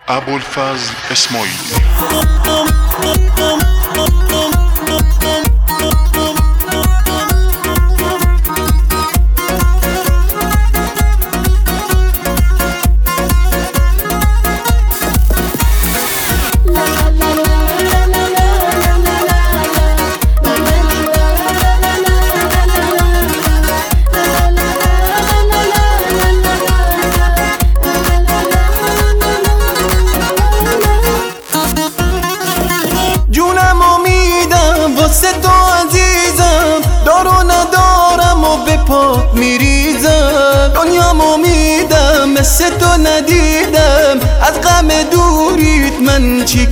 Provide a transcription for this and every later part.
ابوالفضل اسماعیلی. واسه تو عزیزم، دار و ندارم و به پا میریزم. دنیامو میدم مثل تو ندیدم، از غم دوریت من چی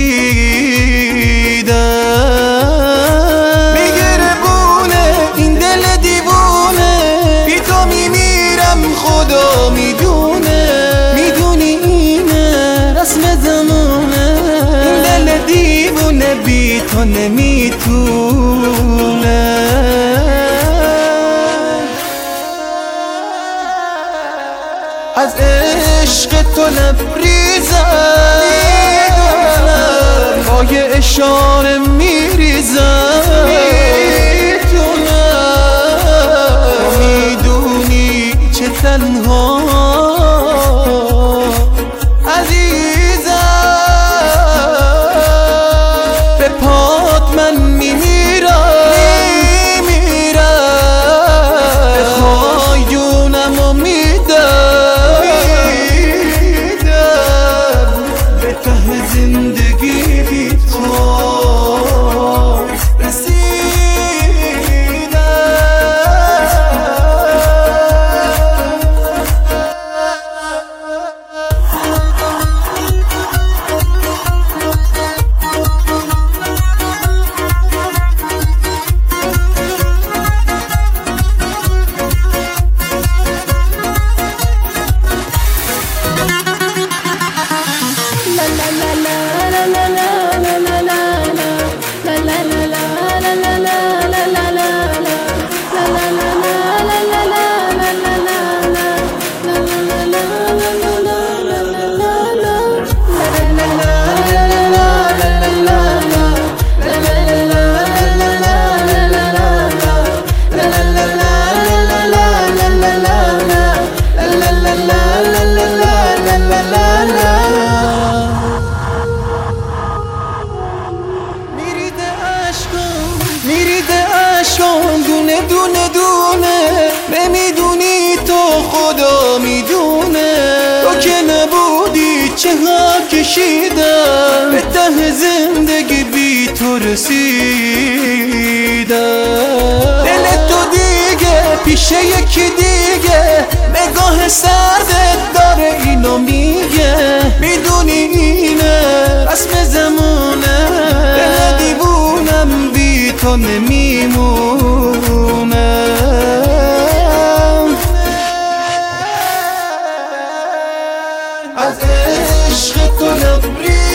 کشیدم. میگیره بونه این دل دیوونه، بی تو میمیرم خدا میدونه. میدونی اینه رسم زمونه، این دل دیوونه بی تو نمیتونه. از عشق تو لبریزم، پای اشاره میریزم. میدونی چه تنها من میمیرم، بخوای جونمو میدم به ته زندگی بی تو میریده عشقم دونه دونه دونه. نمیدونی تو خدا میدونه، تو که نبودی چه ها کشیدم. به ته زندگی بی تو رسیدم. دل تو دیگه پیش یکی دیگه، نگاه سردت داره اینو میگه. میدونی اینه رسم زمونه، دل دیوونم بی تو نمیمونه. از عشق تو لبریزم،